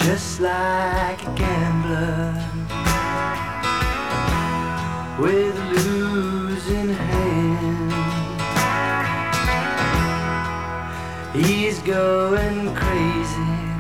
just like a gambler with a losing hand. He's going crazy